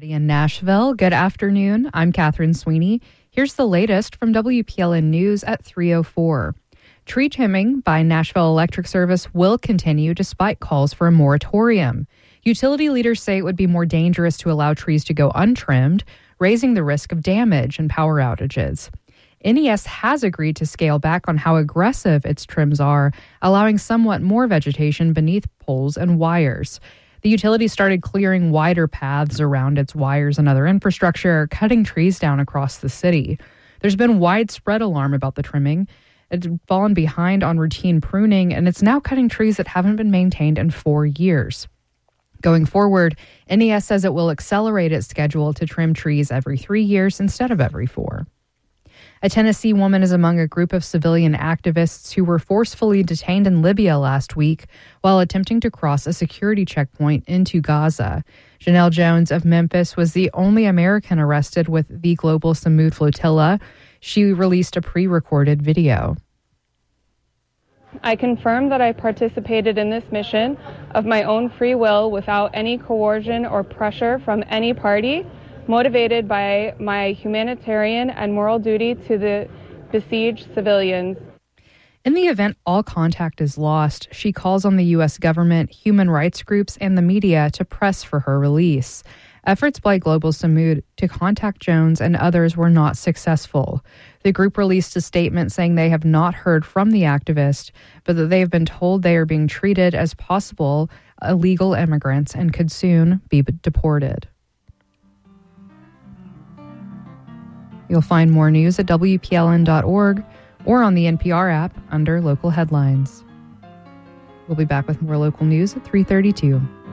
In Nashville, good afternoon. I'm Catherine Sweeney. Here's the latest from WPLN News at 3:04. Tree trimming by Nashville Electric Service will continue despite calls for a moratorium. Utility leaders say it would be more dangerous to allow trees to go untrimmed, raising the risk of damage and power outages. NES has agreed to scale back on how aggressive its trims are, allowing somewhat more vegetation beneath poles and wires. The utility started clearing wider paths around its wires and other infrastructure, cutting trees down across the city. There's been widespread alarm about the trimming. It's fallen behind on routine pruning, and it's now cutting trees that haven't been maintained in 4 years. Going forward, NES says it will accelerate its schedule to trim trees every 3 years instead of every 4. A Tennessee woman is among a group of civilian activists who were forcefully detained in Libya last week while attempting to cross a security checkpoint into Gaza. Janelle Jones of Memphis was the only American arrested with the Global Samud Flotilla. She released a pre-recorded video. I confirm that I participated in this mission of my own free will without any coercion or pressure from any party, motivated by my humanitarian and moral duty to the besieged civilians. In the event all contact is lost, she calls on the U.S. government, human rights groups, and the media to press for her release. Efforts by Global Samud to contact Jones and others were not successful. The group released a statement saying they have not heard from the activist, but that they have been told they are being treated as possible illegal immigrants and could soon be deported. You'll find more news at WPLN.org or on the NPR app under local headlines. We'll be back with more local news at 3:32.